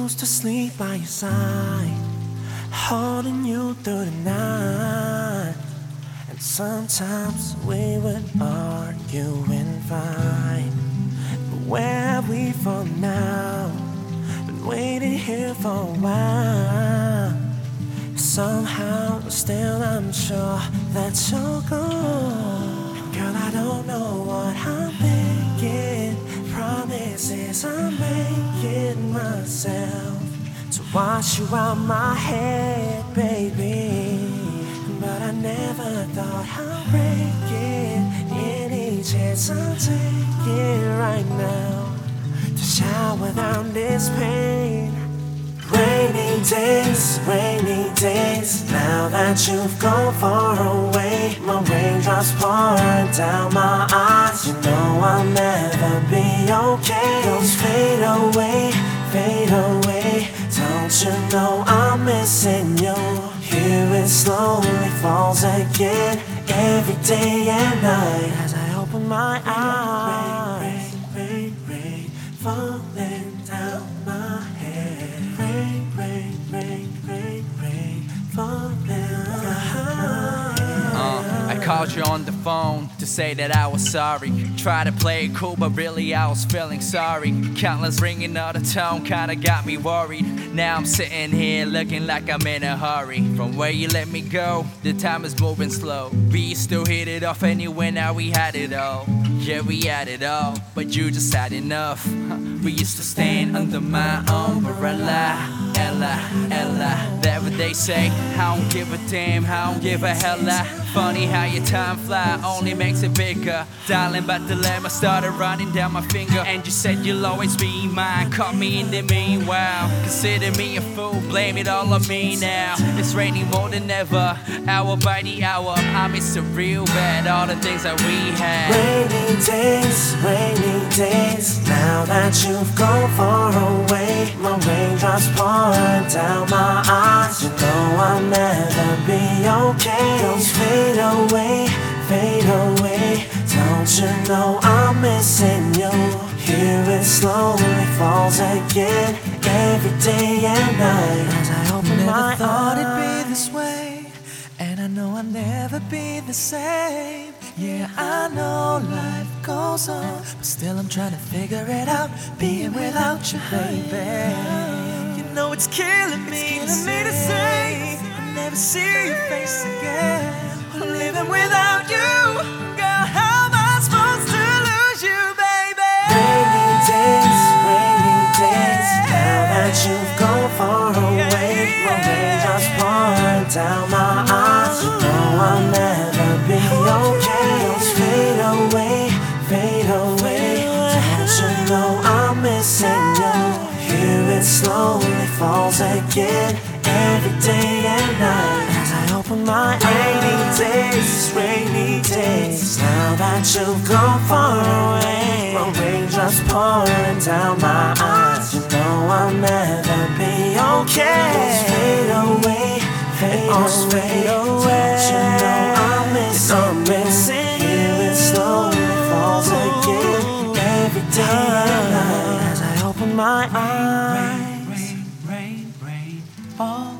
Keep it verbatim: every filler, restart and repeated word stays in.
used to sleep by your side, holding you through the night. And sometimes we would argue and fight, but where have we fallen now? Been waiting here for a while. Somehow, still I'm sure that you're good. Girl, I don't know what I'm thinking. Promises I'm making myself to wash you out my head, baby. But I never thought I'd break it. Any chance I'll take it right now to shower down this pain. Rainy days, rainy days. Now that you've gone far away, my raindrops pouring down my eyes. You know I'll never be okay. Those fade away, fade away. Don't you know I'm missing you? Here it slowly falls again, every day and night as I open my eyes. Rain, rain, rain, rain, falling down my head. Rain, rain, rain, rain, rain, falling down my head. Uh, I called you on the phone to say that I was sorry. Tried to play it cool, but really I was feeling sorry. Countless ringing out of tone kinda got me worried. Now I'm sitting here looking like I'm in a hurry. From where you let me go, the time is moving slow. We used to hit it off anyway, now we had it all. Yeah, we had it all, but you just had enough. We used to stand under my umbrella. Ella, Ella, that's what they say. I don't give a damn, I don't give a hella. Funny how your time fly only makes it bigger. Darling, but the dilemma started running down my finger. And you said you'll always be mine, caught me in the meanwhile. Consider me a fool, blame it all on me now. It's raining more than ever, hour by the hour. I miss it real bad, all the things that we had. Rainy days, rainy days. Now that you've gone far away, my raindrops pouring down my eyes. You know I'll never be okay. Those fade away, fade away. Don't you know I'm missing you? Here it slowly falls again, every day and night as I open Never my thought eyes. it'd be this way, and I know I'll never be the same. Yeah, I know life goes on, but still I'm trying to figure it out, being without you, baby. You know it's killing me, it's killing me to say I'll never see your face again. I'm living without you, girl, how am I supposed to lose you, baby? Rainy days, rainy days. Now that you've gone far away, my raindrops pouring down my eyes. You know I'll never be okay. Those fade away, fade away. Don't you know I'm missing you? Here it slowly falls again, every day and night as I open my eyes. Rainy days, rainy days. Now that you've gone far away, my raindrops pouring down my eyes. You know I'll never be okay. Those fade away, fade away. Don't you know I'm missing, I'm missing you? Here it slowly falls again, every day and night as I open my eyes. Rain, rain, rain, rain, all